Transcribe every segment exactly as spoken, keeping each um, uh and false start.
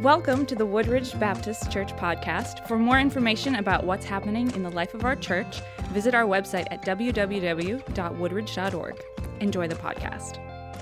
Welcome to the Woodridge Baptist Church podcast. For more information about what's happening in the life of our church, visit our website at w w w dot woodridge dot org. Enjoy the podcast.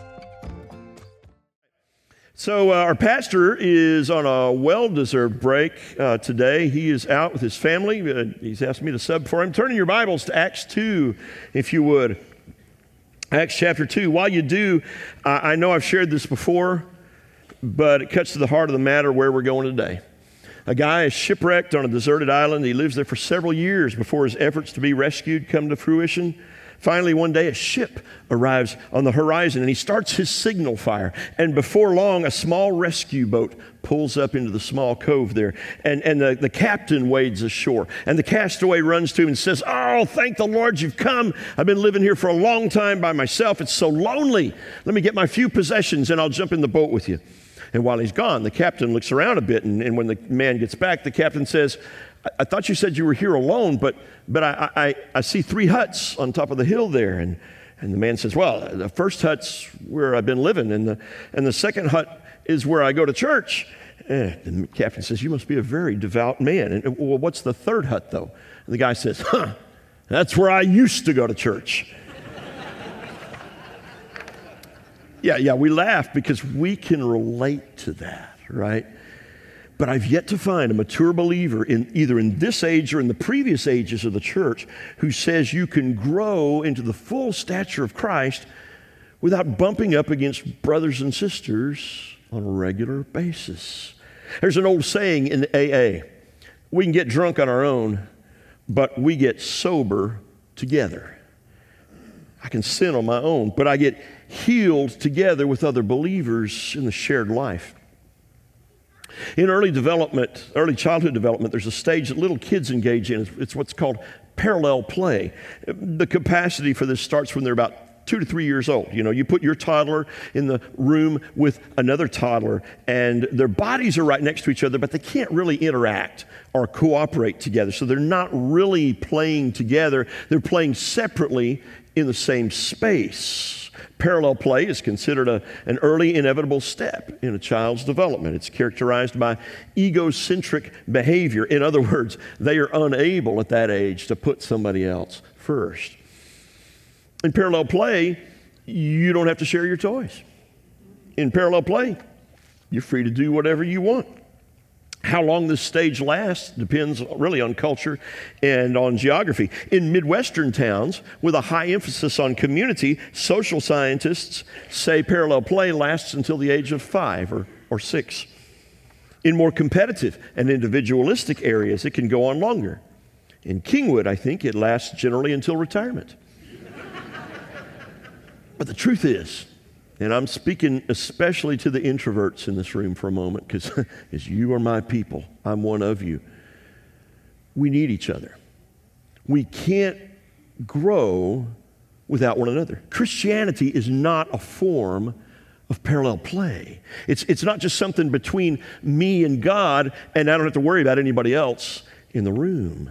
So uh, our pastor is on a well-deserved break uh, today. He is out with his family. Uh, he's asked me to sub for him. Turn in your Bibles to Acts two, if you would. Acts chapter two. While you do, uh, I know I've shared this before, but it cuts to the heart of the matter where we're going today. A guy is shipwrecked on a deserted island. He lives there for several years before his efforts to be rescued come to fruition. Finally, one day, a ship arrives on the horizon, and he starts his signal fire. And before long, a small rescue boat pulls up into the small cove there. And, and the, the captain wades ashore. And the castaway runs to him and says, "Oh, thank the Lord you've come. I've been living here for a long time by myself. It's so lonely. Let me get my few possessions, and I'll jump in the boat with you." And while he's gone, the captain looks around a bit, and, and when the man gets back, the captain says, I, I thought you said you were here alone, but but I, I, I see three huts on top of the hill there." And, and the man says, "Well, the first hut's where I've been living, and the, and the second hut is where I go to church." Eh, the captain says, "You must be a very devout man. And, well, what's the third hut, though?" And the guy says, "Huh, that's where I used to go to church." Yeah, yeah, we laugh because we can relate to that, right? But I've yet to find a mature believer in either in this age or in the previous ages of the church who says you can grow into the full stature of Christ without bumping up against brothers and sisters on a regular basis. There's an old saying in A A, we can get drunk on our own, but we get sober together. I can sin on my own, but I get healed together with other believers in the shared life. In early development, early childhood development, there's a stage that little kids engage in. It's what's called parallel play. The capacity for this starts when they're about two to three years old. You know, you put your toddler in the room with another toddler, and their bodies are right next to each other, but they can't really interact or cooperate together. So they're not really playing together. They're playing separately in the same space. Parallel play is considered a, an early inevitable step in a child's development. It's characterized by egocentric behavior. In other words, they are unable at that age to put somebody else first. In parallel play, you don't have to share your toys. In parallel play, you're free to do whatever you want. How long this stage lasts depends really on culture and on geography. In Midwestern towns, with a high emphasis on community, social scientists say parallel play lasts until the age of five or, or six. In more competitive and individualistic areas, it can go on longer. In Kingwood, I think it lasts generally until retirement. But the truth is, and I'm speaking especially to the introverts in this room for a moment, because as you are my people, I'm one of you. We need each other. We can't grow without one another. Christianity is not a form of parallel play. It's, it's not just something between me and God, and I don't have to worry about anybody else in the room.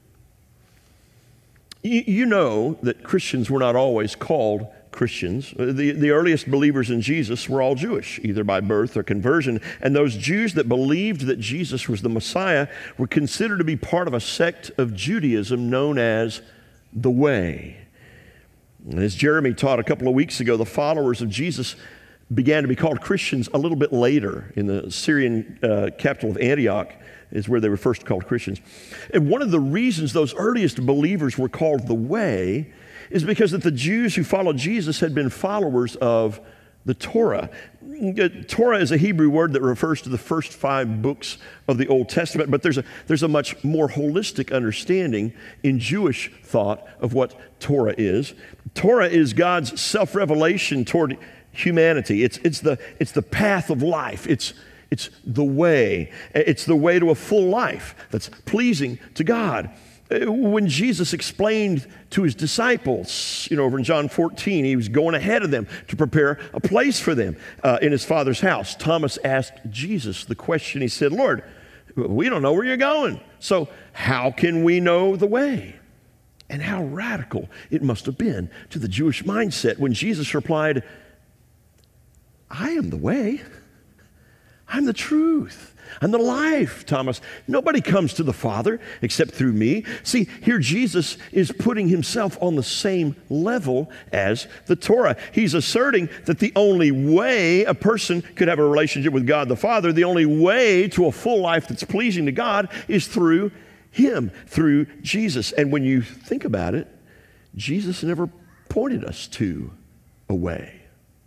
You, you know that Christians were not always called Christians. The, the earliest believers in Jesus were all Jewish, either by birth or conversion. And those Jews that believed that Jesus was the Messiah were considered to be part of a sect of Judaism known as the Way. And as Jeremy taught a couple of weeks ago, the followers of Jesus began to be called Christians a little bit later in the Syrian uh, capital of Antioch is where they were first called Christians. And one of the reasons those earliest believers were called the Way is because that the Jews who followed Jesus had been followers of the Torah. Torah is a Hebrew word that refers to the first five books of the Old Testament, but there's a, there's a much more holistic understanding in Jewish thought of what Torah is. Torah is God's self-revelation toward humanity. It's, it's, the, it's the path of life. It's, it's the way. It's the way to a full life that's pleasing to God. When Jesus explained to his disciples, you know, over in John fourteen, he was going ahead of them to prepare a place for them uh, in his Father's house. Thomas asked Jesus the question. He said, "Lord, we don't know where you're going, so how can we know the way?" And how radical it must have been to the Jewish mindset when Jesus replied, "I am the way. I'm the truth. I'm the life, Thomas. Nobody comes to the Father except through me. See, here Jesus is putting himself on the same level as the Torah. He's asserting that the only way a person could have a relationship with God the Father, the only way to a full life that's pleasing to God is through him, through Jesus. And when you think about it, Jesus never pointed us to a way.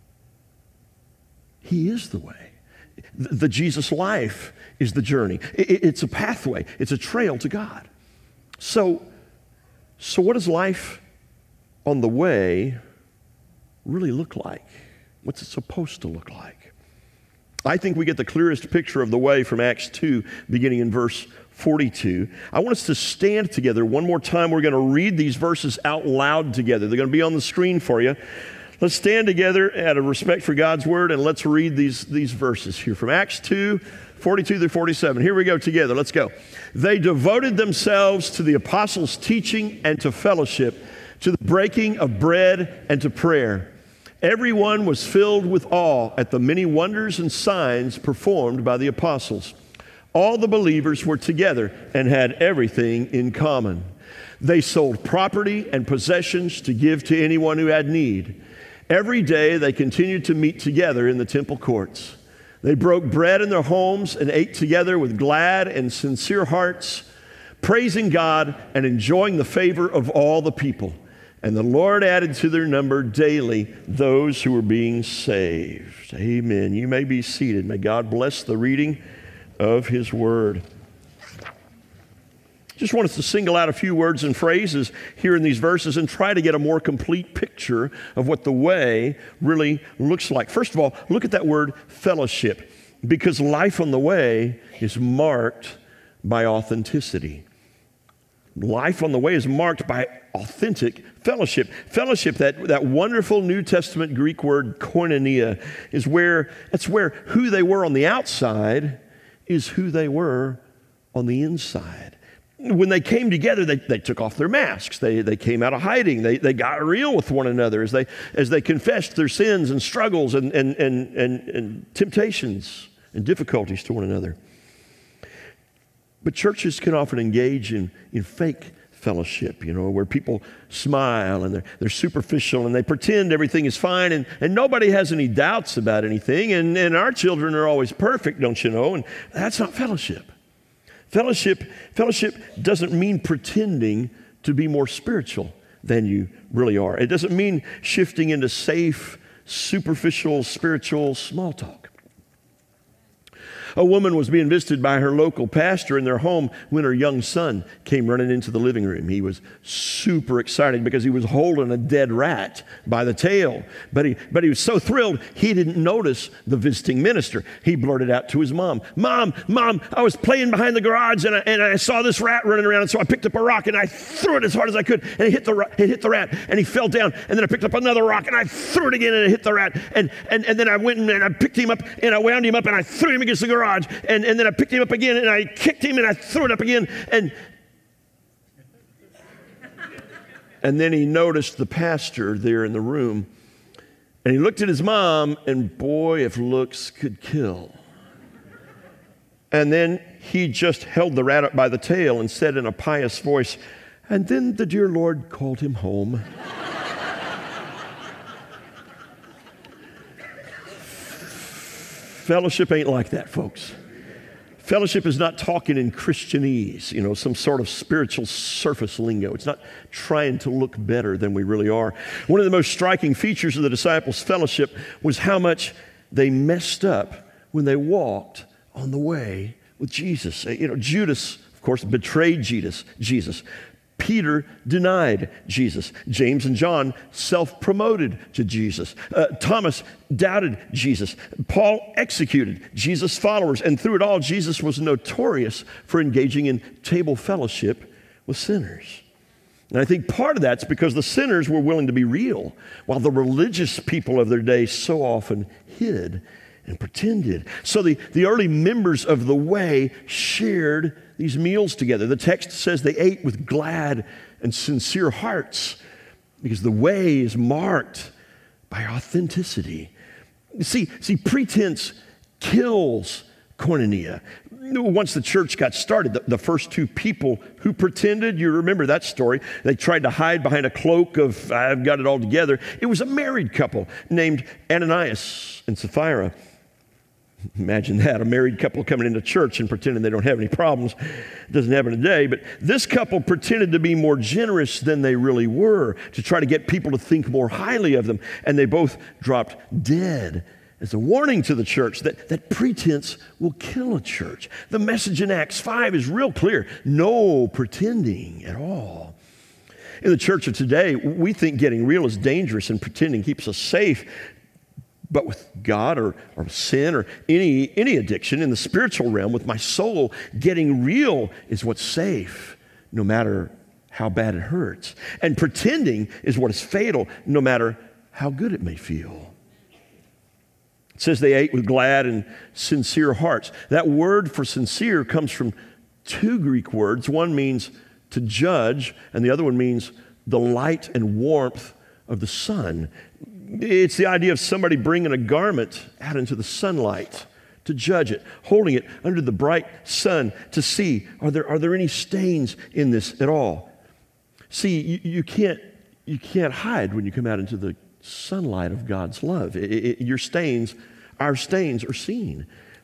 He is the way. The Jesus life is the journey. It's a pathway. It's a trail to God. So, so what does life on the way really look like? What's it supposed to look like? I think we get the clearest picture of the way from Acts two, beginning in verse forty-two. I want us to stand together one more time. We're going to read these verses out loud together. They're going to be on the screen for you. Let's stand together out of respect for God's word, and let's read these, these verses here from Acts two, forty-two through forty-seven. Here we go together. Let's go. They devoted themselves to the apostles' teaching and to fellowship, to the breaking of bread and to prayer. Everyone was filled with awe at the many wonders and signs performed by the apostles. All the believers were together and had everything in common. They sold property and possessions to give to anyone who had need. Every day they continued to meet together in the temple courts. They broke bread in their homes and ate together with glad and sincere hearts, praising God and enjoying the favor of all the people. And the Lord added to their number daily those who were being saved. Amen. You may be seated. May God bless the reading of his word. Just want us to single out a few words and phrases here in these verses and try to get a more complete picture of what the way really looks like. First of all, look at that word fellowship, because life on the way is marked by authenticity. Life on the way is marked by authentic fellowship. Fellowship, that, that wonderful New Testament Greek word koinonia, is where, that's where who they were on the outside is who they were on the inside. When they came together, they, they took off their masks. They, they came out of hiding. They, they got real with one another as they, as they confessed their sins and struggles and, and, and, and, and temptations and difficulties to one another. But churches can often engage in, in fake fellowship, you know, where people smile and they're, they're superficial and they pretend everything is fine and, and nobody has any doubts about anything. And, and our children are always perfect, don't you know? And that's not fellowship. Fellowship, fellowship doesn't mean pretending to be more spiritual than you really are. It doesn't mean shifting into safe, superficial, spiritual small talk. A woman was being visited by her local pastor in their home when her young son came running into the living room. He was super excited because he was holding a dead rat by the tail. But he, but he was so thrilled, he didn't notice the visiting minister. He blurted out to his mom, Mom, Mom, I was playing behind the garage and I, and I saw this rat running around. And so I picked up a rock and I threw it as hard as I could. And it hit the, it hit the rat and he fell down. And then I picked up another rock and I threw it again and it hit the rat. And, and, and then I went and I picked him up and I wound him up and I threw him against the garage. And, and then I picked him up again and I kicked him and I threw it up again. And, and then he noticed the pastor there in the room. And he looked at his mom, and boy, if looks could kill. And then he just held the rat up by the tail and said in a pious voice, and then the dear Lord called him home. Fellowship ain't like that, folks. Fellowship is not talking in Christianese, you know, some sort of spiritual surface lingo. It's not trying to look better than we really are. One of the most striking features of the disciples' fellowship was how much they messed up when they walked on the way with Jesus. You know, Judas, of course, betrayed Jesus. Jesus. Peter denied Jesus. James and John self-promoted to Jesus. Uh, Thomas doubted Jesus. Paul executed Jesus' followers. And through it all, Jesus was notorious for engaging in table fellowship with sinners. And I think part of that's because the sinners were willing to be real, while the religious people of their day so often hid and pretended. So the, the early members of the way shared these meals together. The text says they ate with glad and sincere hearts because the way is marked by authenticity. See, see, pretense kills koinonia. Once the church got started, the, the first two people who pretended, you remember that story, they tried to hide behind a cloak of, I've got it all together. It was a married couple named Ananias and Sapphira. Imagine that, a married couple coming into church and pretending they don't have any problems. It doesn't happen today, but this couple pretended to be more generous than they really were, to try to get people to think more highly of them, and they both dropped dead. As a warning to the church that, that pretense will kill a church. The message in Acts five is real clear. No pretending at all. In the church of today, we think getting real is dangerous and pretending keeps us safe. But with God or, or sin or any, any addiction in the spiritual realm, with my soul, getting real is what's safe, no matter how bad it hurts. And pretending is what is fatal, no matter how good it may feel. It says they ate with glad and sincere hearts. That word for sincere comes from two Greek words. One means to judge, and the other one means the light and warmth of the sun. It's the idea of somebody bringing a garment out into the sunlight to judge it, holding it under the bright sun to see, are there, are there any stains in this at all? See, you, you, can't, you can't hide when you come out into the sunlight of God's love. It, it, your stains, our stains are seen.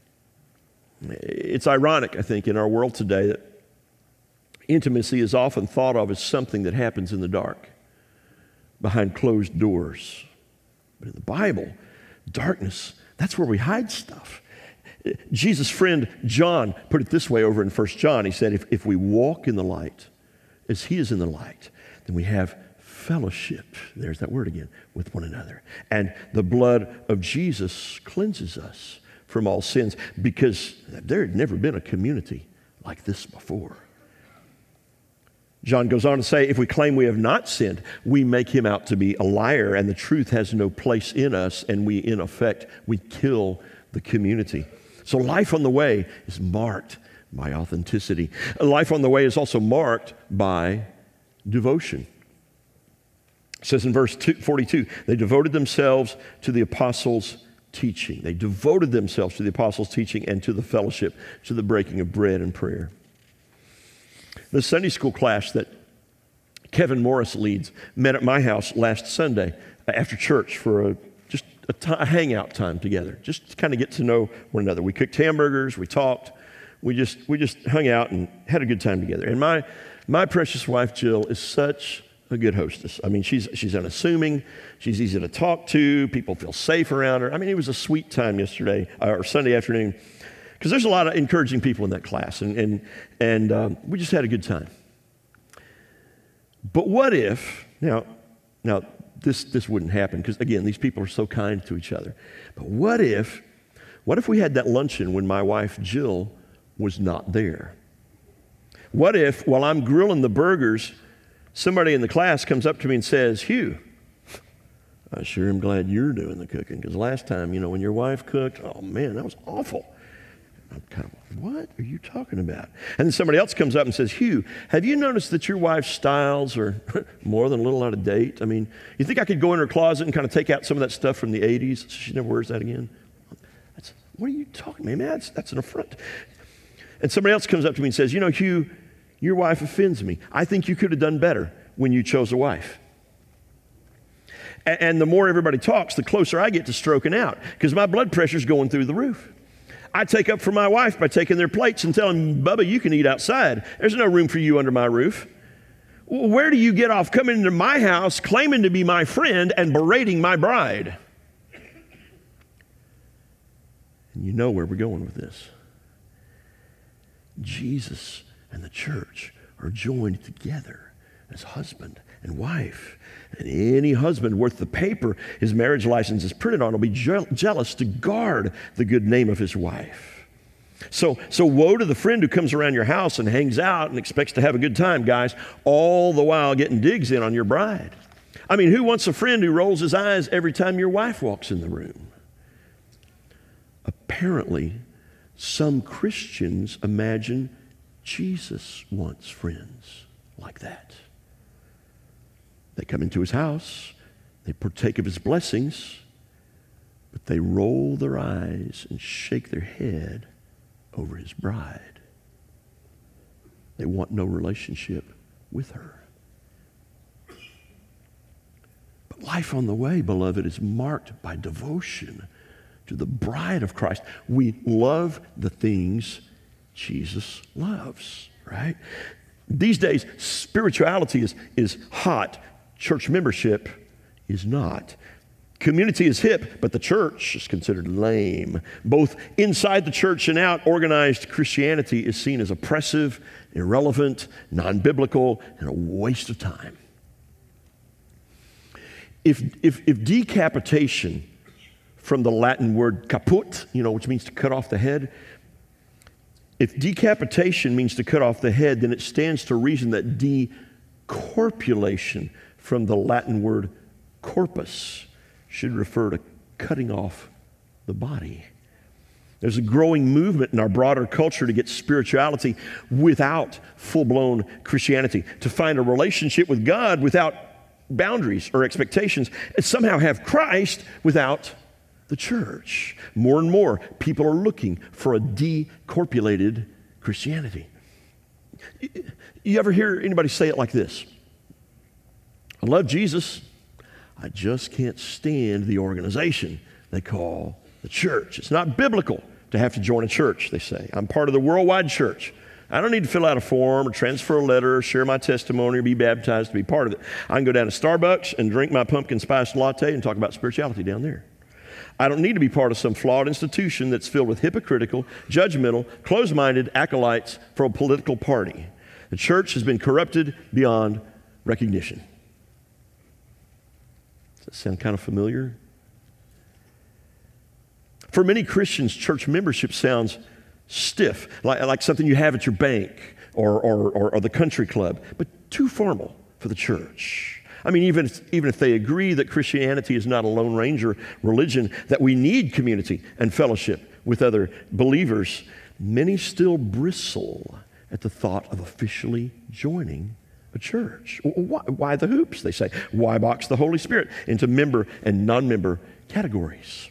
It's ironic, I think, in our world today that intimacy is often thought of as something that happens in the dark, behind closed doors. But in the Bible, darkness, that's where we hide stuff. Jesus' friend John put it this way over in First John. He said, if, if we walk in the light as he is in the light, then we have fellowship, there's that word again, with one another. And the blood of Jesus cleanses us from all sins, because there had never been a community like this before. John goes on to say, if we claim we have not sinned, we make him out to be a liar, and the truth has no place in us, and we, in effect, we kill the community. So life on the way is marked by authenticity. Life on the way is also marked by devotion. It says in verse forty-two, they devoted themselves to the apostles' teaching. They devoted themselves to the apostles' teaching and to the fellowship, to the breaking of bread and prayer. The Sunday school class that Kevin Morris leads met at my house last Sunday after church for a, just a, t- a hangout time together, just to kind of get to know one another. We cooked hamburgers, we talked, we just we just hung out and had a good time together. And my my precious wife Jill is such a good hostess. I mean, she's she's unassuming, she's easy to talk to, people feel safe around her. I mean, it was a sweet time yesterday or Sunday afternoon. Because there's a lot of encouraging people in that class, and and, and um, we just had a good time. But what if, now, now this, this wouldn't happen, because again, these people are so kind to each other. But what if, what if we had that luncheon when my wife Jill was not there? What if, while I'm grilling the burgers, somebody in the class comes up to me and says, Hugh, I sure am glad you're doing the cooking, because last time, you know, when your wife cooked, oh man, that was awful. I'm kind of, what are you talking about? And then somebody else comes up and says, Hugh, have you noticed that your wife's styles are more than a little out of date? I mean, you think I could go in her closet and kind of take out some of that stuff from the eighties so she never wears that again? That's, what are you talking about, man? That's, that's an affront. And somebody else comes up to me and says, you know, Hugh, your wife offends me. I think you could have done better when you chose a wife. And, and the more everybody talks, the closer I get to stroking out, because my blood pressure's going through the roof. I take up for my wife by taking their plates and telling Bubba, you can eat outside. There's no room for you under my roof. Well, where do you get off coming into my house, claiming to be my friend, and berating my bride? And you know where we're going with this. Jesus and the church are joined together as husband and wife. And any husband worth the paper his marriage license is printed on will be je- jealous to guard the good name of his wife. So, so woe to the friend who comes around your house and hangs out and expects to have a good time, guys, all the while getting digs in on your bride. I mean, who wants a friend who rolls his eyes every time your wife walks in the room? Apparently, some Christians imagine Jesus wants friends like that. They come into his house, they partake of his blessings, but they roll their eyes and shake their head over his bride. They want no relationship with her. But life on the way, beloved, is marked by devotion to the bride of Christ. We love the things Jesus loves, right? These days, spirituality is, is hot. Church membership is not. Community is hip, but the church is considered lame. Both inside the church and out, organized Christianity is seen as oppressive, irrelevant, non-biblical, and a waste of time. If, if, if decapitation, from the Latin word caput, you know, which means to cut off the head, if decapitation means to cut off the head, then it stands to reason that decorpulation, from the Latin word corpus, should refer to cutting off the body. There's a growing movement in our broader culture to get spirituality without full-blown Christianity, to find a relationship with God without boundaries or expectations, and somehow have Christ without the church. More and more people are looking for a decorpulated Christianity. You ever hear anybody say it like this? I love Jesus, I just can't stand the organization they call the church. It's not biblical to have to join a church, they say. I'm part of the worldwide church. I don't need to fill out a form or transfer a letter or share my testimony or be baptized to be part of it. I can go down to Starbucks and drink my pumpkin spice latte and talk about spirituality down there. I don't need to be part of some flawed institution that's filled with hypocritical, judgmental, closed-minded acolytes for a political party. The church has been corrupted beyond recognition. Does that sound kind of familiar? For many Christians, church membership sounds stiff, like, like something you have at your bank or, or, or, or the country club, but too formal for the church. I mean, even if, even if they agree that Christianity is not a Lone Ranger religion, that we need community and fellowship with other believers, many still bristle at the thought of officially joining a church. Why, why the hoops, they say? Why box the Holy Spirit into member and non-member categories?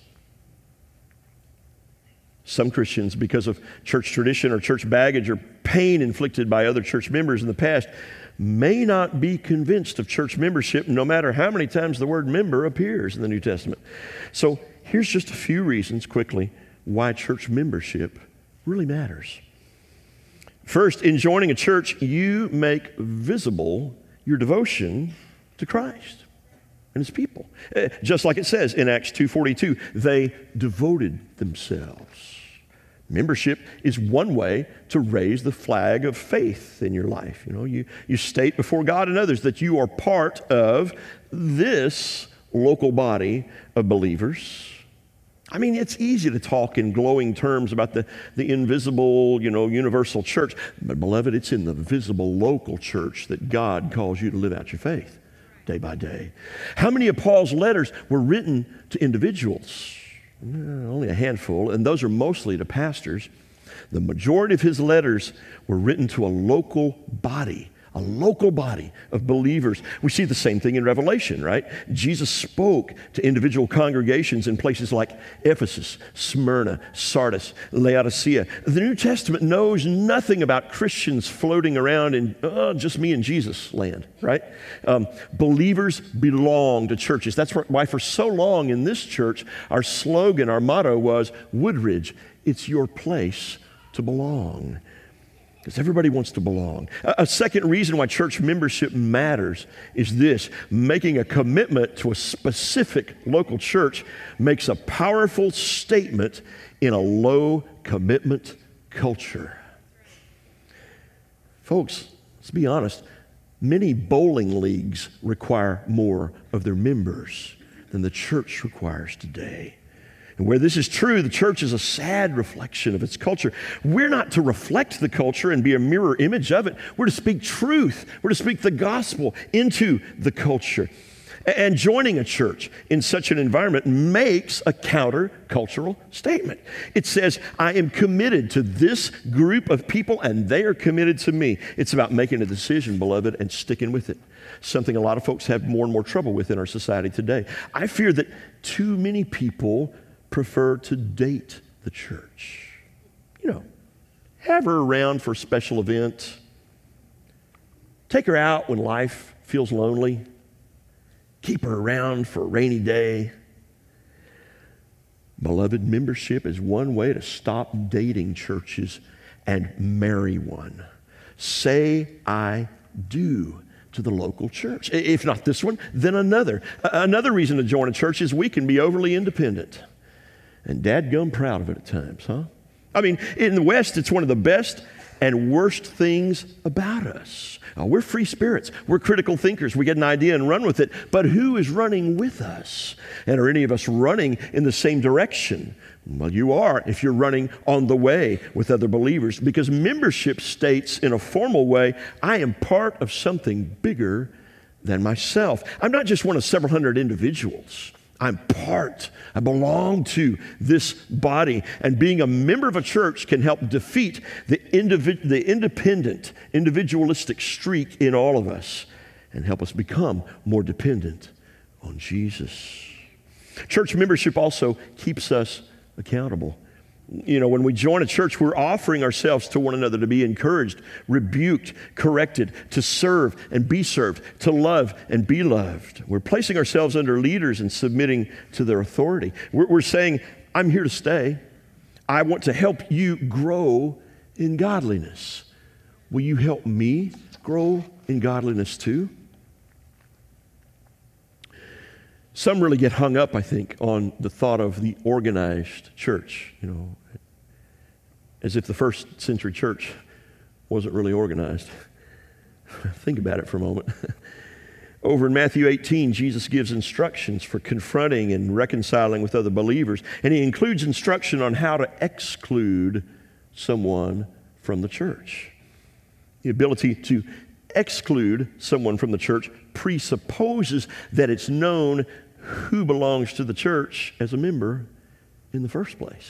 Some Christians, because of church tradition or church baggage or pain inflicted by other church members in the past, may not be convinced of church membership no matter how many times the word member appears in the New Testament. So here's just a few reasons quickly why church membership really matters. First, in joining a church, you make visible your devotion to Christ and his people. Just like it says in Acts two forty-two, they devoted themselves. Membership is one way to raise the flag of faith in your life. You know, you, you state before God and others that you are part of this local body of believers. I mean, it's easy to talk in glowing terms about the, the invisible, you know, universal church. But beloved, it's in the visible local church that God calls you to live out your faith day by day. How many of Paul's letters were written to individuals? Only a handful, and those are mostly to pastors. The majority of his letters were written to a local body, a local body of believers. We see the same thing in Revelation, right? Jesus spoke to individual congregations in places like Ephesus, Smyrna, Sardis, Laodicea. The New Testament knows nothing about Christians floating around in oh, just me and Jesus land, right? Um, believers belong to churches. That's why for so long in this church, our slogan, our motto was, Woodridge, it's your place to belong. Because everybody wants to belong. A second reason why church membership matters is this: making a commitment to a specific local church makes a powerful statement in a low commitment culture. Folks, let's be honest, many bowling leagues require more of their members than the church requires today. And where this is true, the church is a sad reflection of its culture. We're not to reflect the culture and be a mirror image of it. We're to speak truth. We're to speak the gospel into the culture. And joining a church in such an environment makes a counter-cultural statement. It says, I am committed to this group of people and they are committed to me. It's about making a decision, beloved, and sticking with it. Something a lot of folks have more and more trouble with in our society today. I fear that too many people prefer to date the church. You know, Have her around for a special event. Take her out when life feels lonely. Keep her around for a rainy day. Beloved, membership is one way to stop dating churches and marry one. Say, I do to the local church. If not this one, then another. Another reason to join a church is we can be overly independent. And dadgum proud of it at times, huh? I mean, in the West, it's one of the best and worst things about us. Uh, we're free spirits. We're critical thinkers. We get an idea and run with it. But who is running with us? And are any of us running in the same direction? Well, you are if you're running on the way with other believers, because membership states in a formal way, I am part of something bigger than myself. I'm not just one of several hundred individuals. I'm part. I belong to this body. And being a member of a church can help defeat the, individ- the independent, individualistic streak in all of us and help us become more dependent on Jesus. Church membership also keeps us accountable. You know, when we join a church, we're offering ourselves to one another to be encouraged, rebuked, corrected, to serve and be served, to love and be loved. We're placing ourselves under leaders and submitting to their authority. We're, we're saying, I'm here to stay. I want to help you grow in godliness. Will you help me grow in godliness too? Some really get hung up, I think, on the thought of the organized church, you know, as if the first century church wasn't really organized. Think about it for a moment. Over in Matthew eighteen, Jesus gives instructions for confronting and reconciling with other believers, and he includes instruction on how to exclude someone from the church. The ability to exclude someone from the church presupposes that it's known who belongs to the church as a member in the first place.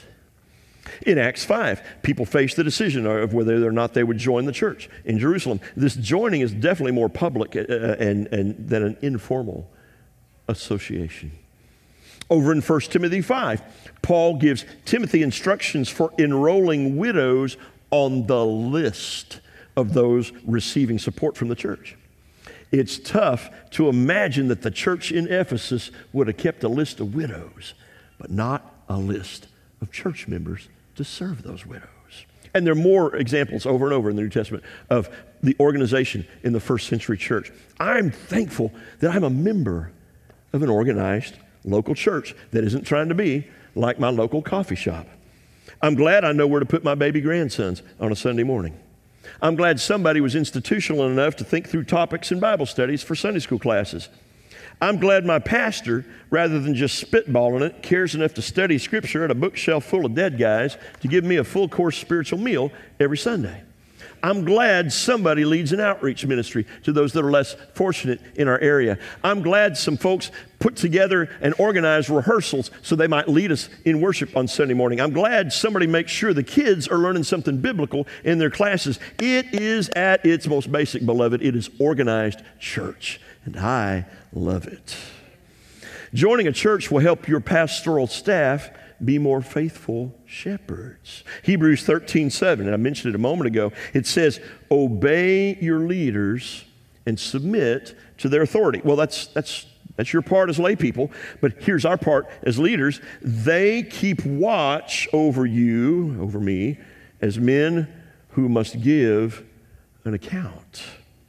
In Acts five, people faced the decision of whether or not they would join the church in Jerusalem. This joining is definitely more public uh, and, and than an informal association. Over in First Timothy five, Paul gives Timothy instructions for enrolling widows on the list of those receiving support from the church. It's tough to imagine that the church in Ephesus would have kept a list of widows, but not a list of church members to serve those widows. And there are more examples over and over in the New Testament of the organization in the first century church. I'm thankful that I'm a member of an organized local church that isn't trying to be like my local coffee shop. I'm glad I know where to put my baby grandsons on a Sunday morning. I'm glad somebody was institutional enough to think through topics in Bible studies for Sunday school classes. I'm glad my pastor, rather than just spitballing it, cares enough to study Scripture at a bookshelf full of dead guys to give me a full-course spiritual meal every Sunday. I'm glad somebody leads an outreach ministry to those that are less fortunate in our area. I'm glad some folks put together and organize rehearsals so they might lead us in worship on Sunday morning. I'm glad somebody makes sure the kids are learning something biblical in their classes. It is at its most basic, beloved, it is organized church, and I love it. Joining a church will help your pastoral staff be more faithful shepherds. Hebrews thirteen seven, and I mentioned it a moment ago, it says, obey your leaders and submit to their authority. Well, that's that's that's your part as lay people, but here's our part as leaders. They keep watch over you, over me, as men who must give an account.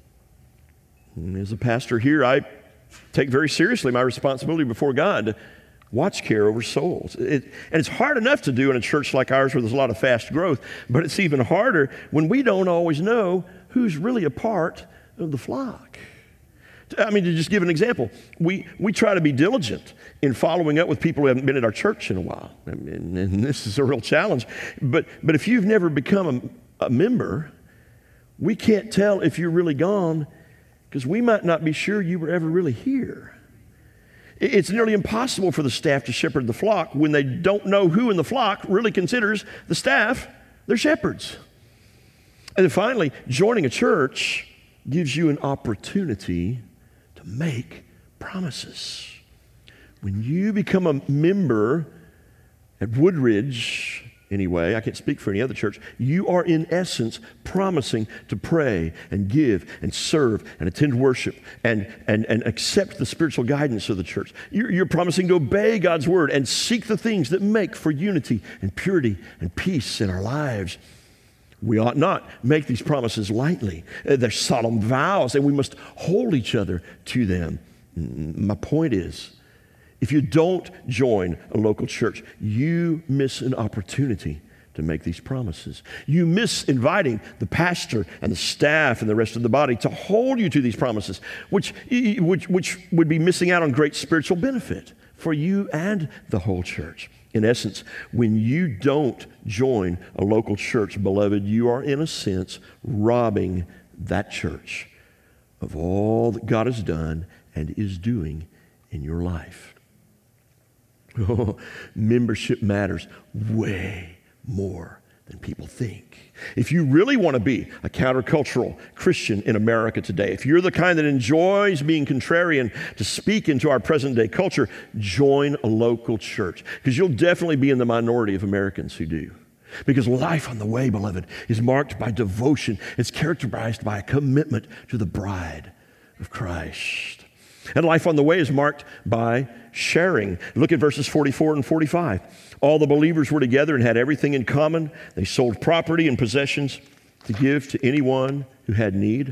And as a pastor here, I take very seriously my responsibility before God to watch care over souls. It, and it's hard enough to do in a church like ours where there's a lot of fast growth, but it's even harder when we don't always know who's really a part of the flock. I mean, to just give an example, we, we try to be diligent in following up with people who haven't been at our church in a while. I mean, and this is a real challenge. But, but if you've never become a, a member, we can't tell if you're really gone because we might not be sure you were ever really here. It's nearly impossible for the staff to shepherd the flock when they don't know who in the flock really considers the staff their shepherds. And then finally, joining a church gives you an opportunity to make promises. When you become a member at Woodridge anyway, I can't speak for any other church, you are in essence promising to pray and give and serve and attend worship and, and, and accept the spiritual guidance of the church. You're, you're promising to obey God's word and seek the things that make for unity and purity and peace in our lives. We ought not make these promises lightly. They're solemn vows, and we must hold each other to them. My point is, if you don't join a local church, you miss an opportunity to make these promises. You miss inviting the pastor and the staff and the rest of the body to hold you to these promises, which, which, which would be missing out on great spiritual benefit for you and the whole church. In essence, when you don't join a local church, beloved, you are in a sense robbing that church of all that God has done and is doing in your life. Oh, membership matters way more than people think. If you really want to be a countercultural Christian in America today, if you're the kind that enjoys being contrarian to speak into our present day culture, join a local church, because you'll definitely be in the minority of Americans who do. Because life on the way, beloved, is marked by devotion. It's characterized by a commitment to the bride of Christ. And life on the way is marked by sharing. Look at verses forty-four and forty-five. All the believers were together and had everything in common. They sold property and possessions to give to anyone who had need.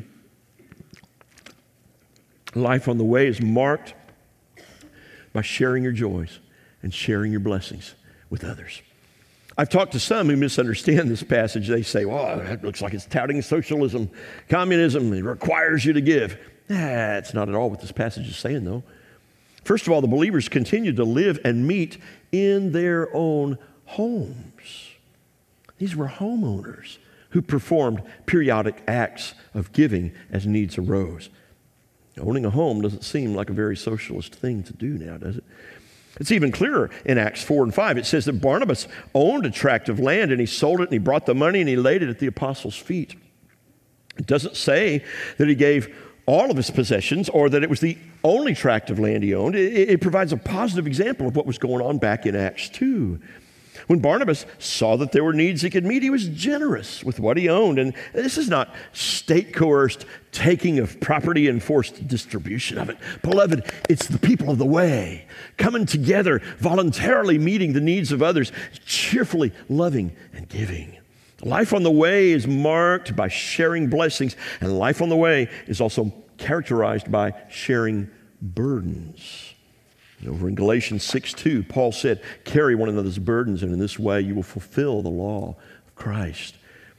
Life on the way is marked by sharing your joys and sharing your blessings with others. I've talked to some who misunderstand this passage. They say, well, that looks like it's touting socialism, communism. It requires you to give. That's not at all what this passage is saying, though. First of all, the believers continued to live and meet in their own homes. These were homeowners who performed periodic acts of giving as needs arose. Owning a home doesn't seem like a very socialist thing to do now, does it? It's even clearer in Acts four and five. It says that Barnabas owned a tract of land, and he sold it, and he brought the money, and he laid it at the apostles' feet. It doesn't say that he gave all of his possessions or that it was the only tract of land he owned. It, it provides a positive example of what was going on back in Acts two. When Barnabas saw that there were needs he could meet, he was generous with what he owned. And this is not state-coerced taking of property and forced distribution of it. Beloved, it's the people of the way, coming together, voluntarily meeting the needs of others, cheerfully loving and giving. Life on the way is marked by sharing blessings, and life on the way is also characterized by sharing burdens. Over in Galatians six two, Paul said, carry one another's burdens, and in this way you will fulfill the law of Christ.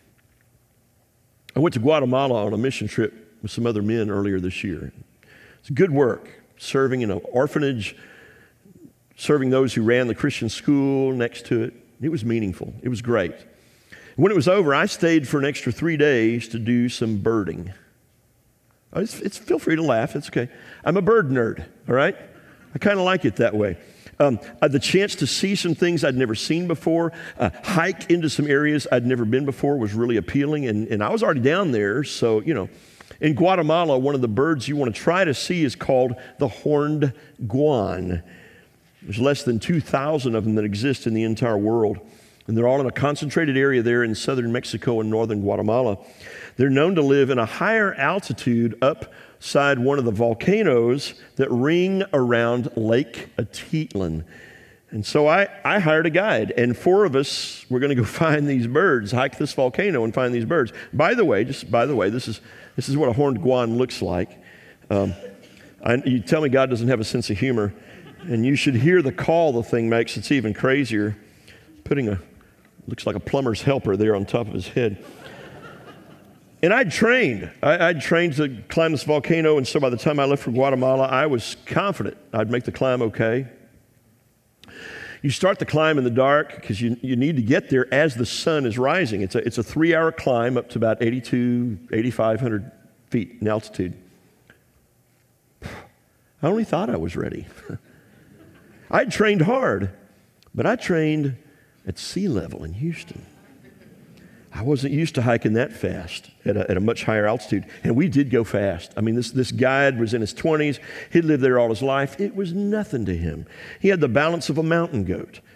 I went to Guatemala on a mission trip with some other men earlier this year. It's good work, serving in an orphanage, serving those who ran the Christian school next to it. It was meaningful. It was great. When it was over, I stayed for an extra three days to do some birding. It's, it's, feel free to laugh. It's okay. I'm a bird nerd, all right? I kind of like it that way. Um, I had the chance to see some things I'd never seen before, uh, hike into some areas I'd never been before was really appealing, and, and I was already down there, so, you know. In Guatemala, one of the birds you want to try to see is called the horned guan. There's less than two thousand of them that exist in the entire world. And they're all in a concentrated area there in southern Mexico and northern Guatemala. They're known to live in a higher altitude upside one of the volcanoes that ring around Lake Atitlan. And so I, I hired a guide, and four of us were going to go find these birds, hike this volcano and find these birds. By the way, just by the way, this is this is what a horned guan looks like. Um, I, you tell me God doesn't have a sense of humor, and you should hear the call the thing makes. It's even crazier. Putting a Looks like a plumber's helper there on top of his head. And I'd trained. I, I'd trained to climb this volcano, and so by the time I left for Guatemala, I was confident I'd make the climb okay. You start the climb in the dark because you, you need to get there as the sun is rising. It's a, it's a three-hour climb up to about eighty-two, eighty-five hundred feet in altitude. I only thought I was ready. I'd trained hard, but I trained at sea level in Houston. I wasn't used to hiking that fast at a, at a much higher altitude, and we did go fast. I mean, this, this guide was in his twenties. He'd lived there all his life. It was nothing to him. He had the balance of a mountain goat.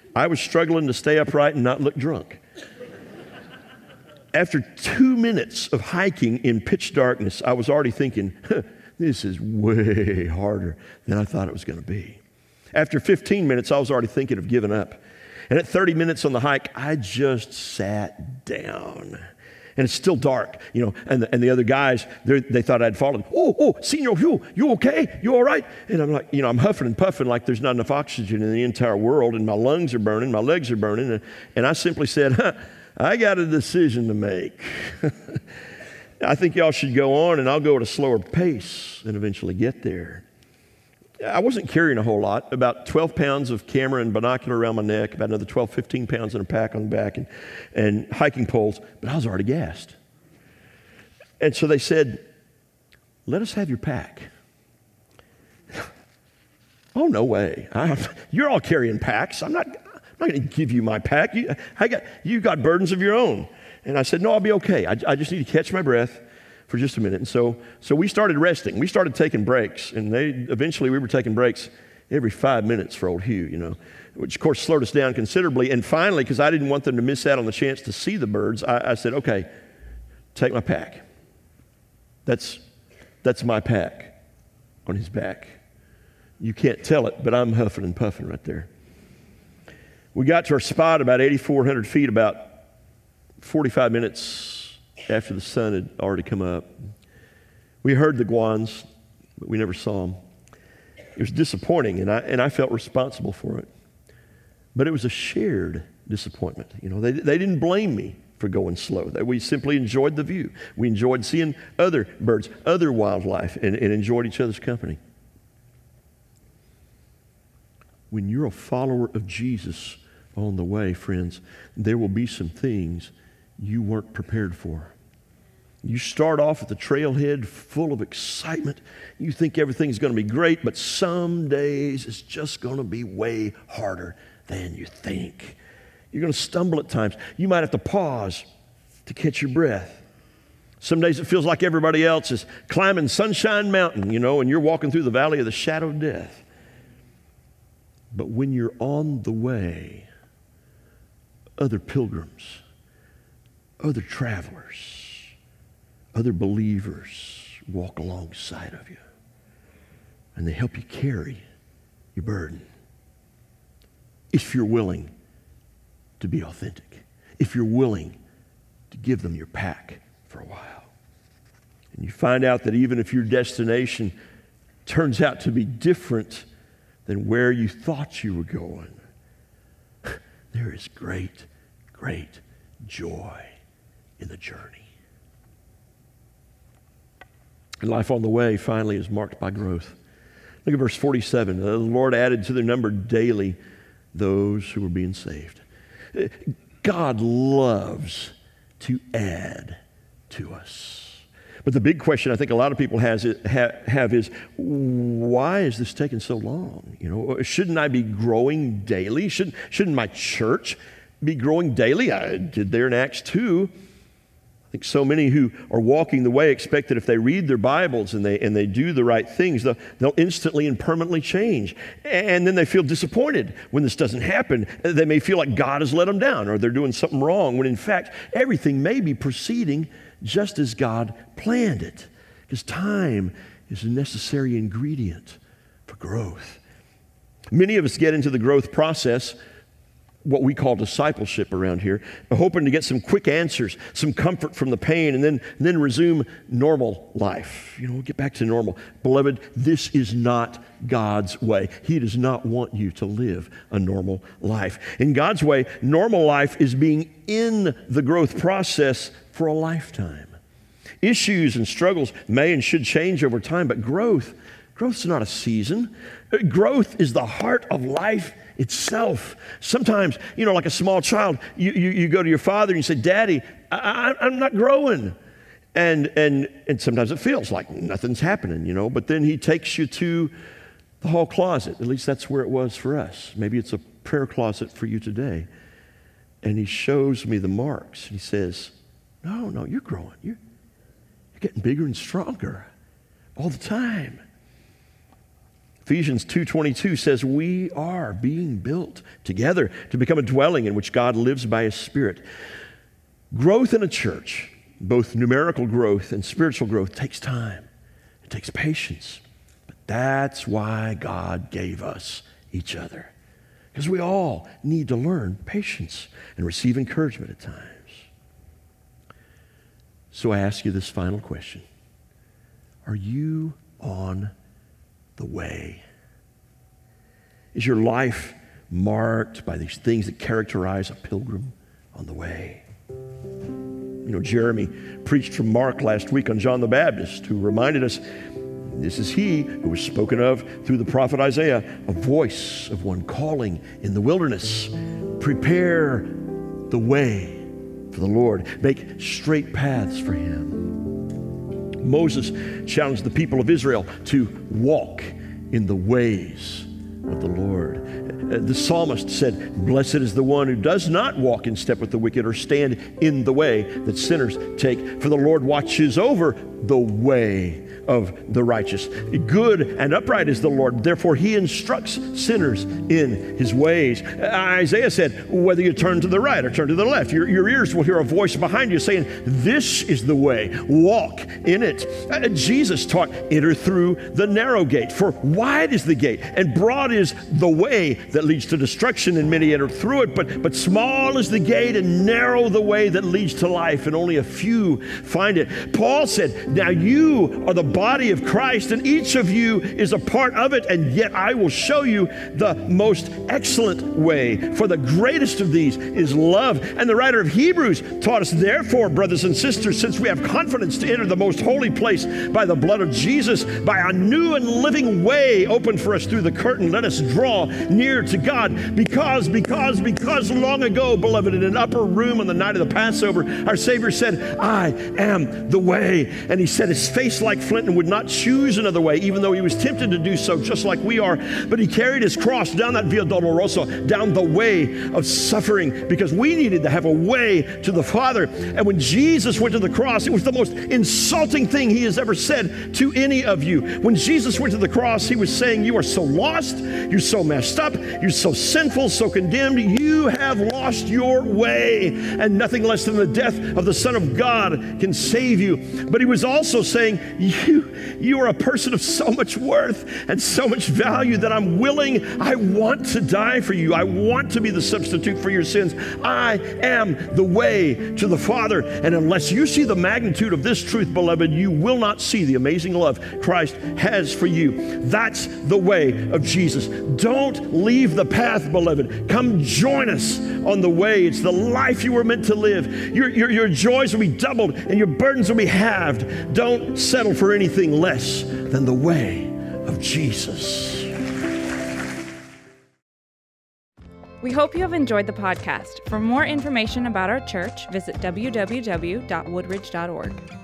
I was struggling to stay upright and not look drunk. After two minutes of hiking in pitch darkness, I was already thinking, huh, this is way harder than I thought it was going to be. After fifteen minutes, I was already thinking of giving up. And at thirty minutes on the hike, I just sat down. And it's still dark, you know, and the, and the other guys, they thought I'd fallen. Oh, oh, Senor, you, you okay? You all right? And I'm like, you know, I'm huffing and puffing like there's not enough oxygen in the entire world, and my lungs are burning, my legs are burning. And, and I simply said, huh, I got a decision to make. I think y'all should go on, and I'll go at a slower pace and eventually get there. I wasn't carrying a whole lot, about twelve pounds of camera and binocular around my neck, about another twelve, fifteen pounds in a pack on the back, and, and hiking poles, but I was already gassed. And so they said, let us have your pack. Oh, no way. I, you're all carrying packs. I'm not, I'm not going to give you my pack. You, I got, you got burdens of your own. And I said, no, I'll be okay. I, I just need to catch my breath for just a minute. And so so we started resting. We started taking breaks. And they eventually we were taking breaks every five minutes for old Hugh, you know, which of course slowed us down considerably. And finally, because I didn't want them to miss out on the chance to see the birds, I, I said, okay, take my pack. That's, that's my pack on his back. You can't tell it, but I'm huffing and puffing right there. We got to our spot about eighty-four hundred feet, about forty-five minutes after the sun had already come up. We heard the guans, but we never saw them. It was disappointing, and I, and I felt responsible for it. But it was a shared disappointment. You know, they, they didn't blame me for going slow. We simply enjoyed the view. We enjoyed seeing other birds, other wildlife, and, and enjoyed each other's company. When you're a follower of Jesus on the way, friends, there will be some things you weren't prepared for. You start off at the trailhead full of excitement. You think everything's going to be great, but some days it's just going to be way harder than you think. You're going to stumble at times. You might have to pause to catch your breath. Some days it feels like everybody else is climbing Sunshine Mountain, you know, and you're walking through the valley of the shadow of death. But when you're on the way, other pilgrims, other travelers, other believers walk alongside of you, and they help you carry your burden. If you're willing to be authentic, if you're willing to give them your pack for a while. And you find out that even if your destination turns out to be different than where you thought you were going, there is great, great joy in the journey. And life on the way finally is marked by growth. Look at verse forty-seven. The Lord added to their number daily those who were being saved. God loves to add to us. But the big question I think a lot of people has it, ha, have is, why is this taking so long? You know, shouldn't I be growing daily? Shouldn't, shouldn't my church be growing daily? I did there in Acts two. I think so many who are walking the way expect that if they read their Bibles and they and they do the right things, they'll, they'll instantly and permanently change. And then they feel disappointed when this doesn't happen. They may feel like God has let them down or they're doing something wrong, when in fact, everything may be proceeding just as God planned it. Because time is a necessary ingredient for growth. Many of us get into the growth process, what we call discipleship around here, hoping to get some quick answers, some comfort from the pain, and then, and then resume normal life. You know, get back to normal. Beloved, this is not God's way. He does not want you to live a normal life. In God's way, normal life is being in the growth process for a lifetime. Issues and struggles may and should change over time, but growth, growth is not a season. Growth is the heart of life itself. Sometimes, you know, like a small child, you, you, you go to your father and you say, Daddy, I, I, I'm not growing. And, and, and sometimes it feels like nothing's happening, you know, but then he takes you to the hall closet. At least that's where it was for us. Maybe it's a prayer closet for you today. And he shows me the marks. He says, no, no, you're growing. You're, you're getting bigger and stronger all the time. Ephesians two twenty-two says we are being built together to become a dwelling in which God lives by His Spirit. Growth in a church, both numerical growth and spiritual growth, takes time. It takes patience. But that's why God gave us each other. Because we all need to learn patience and receive encouragement at times. So I ask you this final question. Are you on the way? Is your life marked by these things that characterize a pilgrim on the way? You know, Jeremy preached from Mark last week on John the Baptist, who reminded us this is he who was spoken of through the prophet Isaiah, a voice of one calling in the wilderness. Prepare the way for the Lord. Make straight paths for Him. Moses challenged the people of Israel to walk in the ways of the Lord. The psalmist said, "Blessed is the one who does not walk in step with the wicked or stand in the way that sinners take, for the Lord watches over the way of the righteous. Good and upright is the Lord, therefore He instructs sinners in His ways." Isaiah said, whether you turn to the right or turn to the left, your, your ears will hear a voice behind you saying, "This is the way, walk in it." Uh, Jesus taught, "Enter through the narrow gate, for wide is the gate, and broad is the way that leads to destruction, and many enter through it, but, but small is the gate and narrow the way that leads to life, and only a few find it." Paul said, "Now you are the body of Christ, and each of you is a part of it, and yet I will show you the most excellent way. For the greatest of these is love." And the writer of Hebrews taught us, "Therefore, brothers and sisters, since we have confidence to enter the most holy place by the blood of Jesus, by a new and living way opened for us through the curtain, let us draw near to God. Because, because, because long ago, beloved, in an upper room on the night of the Passover, our Savior said, 'I am the way.' And He set His face like flint and would not choose another way, even though He was tempted to do so just like we are. But He carried His cross down that Via Dolorosa, down the way of suffering, because we needed to have a way to the Father. And when Jesus went to the cross, it was the most insulting thing He has ever said to any of you. When Jesus went to the cross, He was saying, you are so lost, you're so messed up, you're so sinful, so condemned, you have lost your way, and nothing less than the death of the Son of God can save you. But He was also saying, you, you are a person of so much worth and so much value that I'm willing, I want to die for you. I want to be the substitute for your sins. I am the way to the Father. And unless you see the magnitude of this truth, beloved, you will not see the amazing love Christ has for you. That's the way of Jesus. Don't leave the path, beloved. Come join us on the way. It's the life you were meant to live. Your, your, your joys will be doubled and your burdens will be halved. Don't settle for anything less than the way of Jesus. We hope you have enjoyed the podcast. For more information about our church, visit w w w dot woodridge dot org.